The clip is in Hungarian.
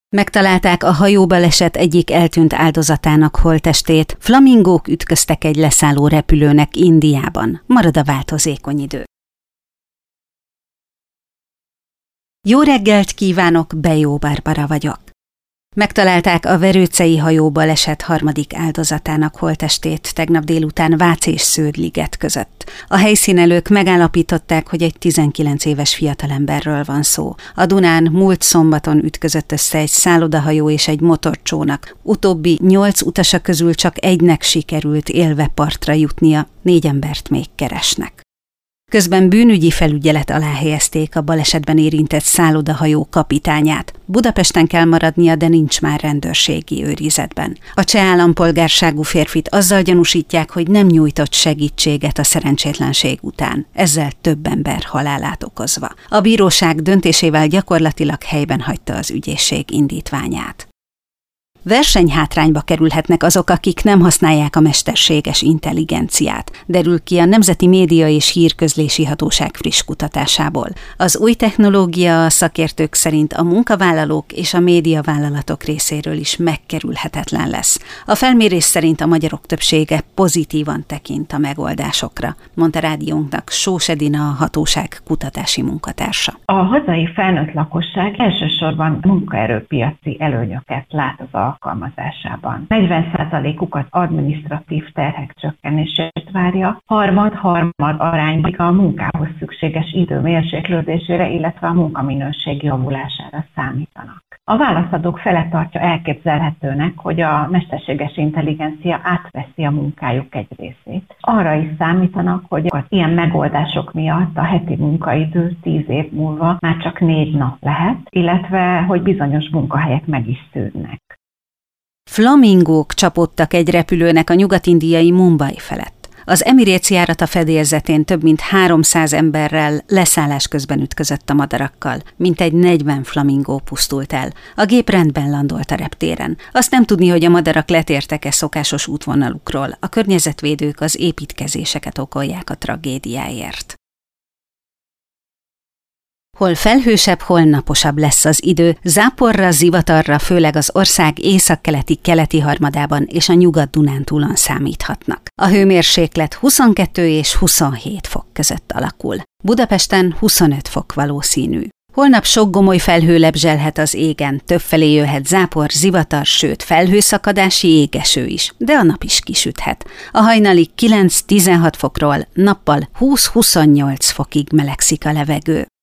Megtalálták a hajóbaleset egyik eltűnt áldozatának holttestét, flamingók ütköztek egy leszálló repülőnek Indiában. Marad a változékony idő. Jó reggelt kívánok, Bejó Barbara vagyok. Megtalálták a verőcei hajóbaleset harmadik áldozatának holttestét tegnap délután Vác és Sződ-liget között. A helyszínelők megállapították, hogy egy 19 éves fiatalemberről van szó. A Dunán múlt szombaton ütközött össze egy szállodahajó és egy motorcsónak. Utóbbi 8 utasa közül csak egynek sikerült élve partra jutnia, 4 embert még keresnek. Közben bűnügyi felügyelet alá helyezték a balesetben érintett szállodahajó kapitányát. Budapesten kell maradnia, de nincs már rendőrségi őrizetben. A cseh állampolgárságú férfit azzal gyanúsítják, hogy nem nyújtott segítséget a szerencsétlenség után, ezzel több ember halálát okozva. A bíróság döntésével gyakorlatilag helyben hagyta az ügyészség indítványát. Versenyhátrányba kerülhetnek azok, akik nem használják a mesterséges intelligenciát, derül ki a Nemzeti Média és Hírközlési Hatóság friss kutatásából. Az új technológia a szakértők szerint a munkavállalók és a médiavállalatok részéről is megkerülhetetlen lesz. A felmérés szerint a magyarok többsége pozitívan tekint a megoldásokra, mondta rádiónknak Sós Edina, a hatóság kutatási munkatársa. A hazai felnőtt lakosság elsősorban munkaerőpiaci előnyöket lát az alkalmazásában. 40%-ukat adminisztratív terhek csökkenését várja, harmad arányban a munkához szükséges idő mérséklődésére, illetve a munkaminőség javulására számítanak. A válaszadók fele tartja elképzelhetőnek, hogy a mesterséges intelligencia átveszi a munkájuk egy részét. Arra is számítanak, hogy az ilyen megoldások miatt a heti munkaidő 10 év múlva már csak 4 nap lehet, illetve hogy bizonyos munkahelyek meg is szűnnek. Flamingók csapódtak egy repülőnek a nyugat-indiai Mumbai felett. Az Emirates járata fedélzetén több mint 300 emberrel leszállás közben ütközött a madarakkal. Mintegy 40 flamingó pusztult el. A gép rendben landolt a reptéren. Azt nem tudni, hogy a madarak letértek-e szokásos útvonalukról. A környezetvédők az építkezéseket okolják a tragédiáért. Hol felhősebb, hol naposabb lesz az idő, záporra, zivatarra főleg az ország északkeleti harmadában és a Nyugat-Dunántúlon számíthatnak. A hőmérséklet 22 és 27 fok között alakul. Budapesten 25 fok valószínű. Holnap sok gomoly felhő lebzselhet az égen, többfelé jöhet zápor, zivatar, sőt felhőszakadási jégeső is, de a nap is kisüthet. A hajnalig 9-16 fokról, nappal 20-28 fokig melegszik a levegő.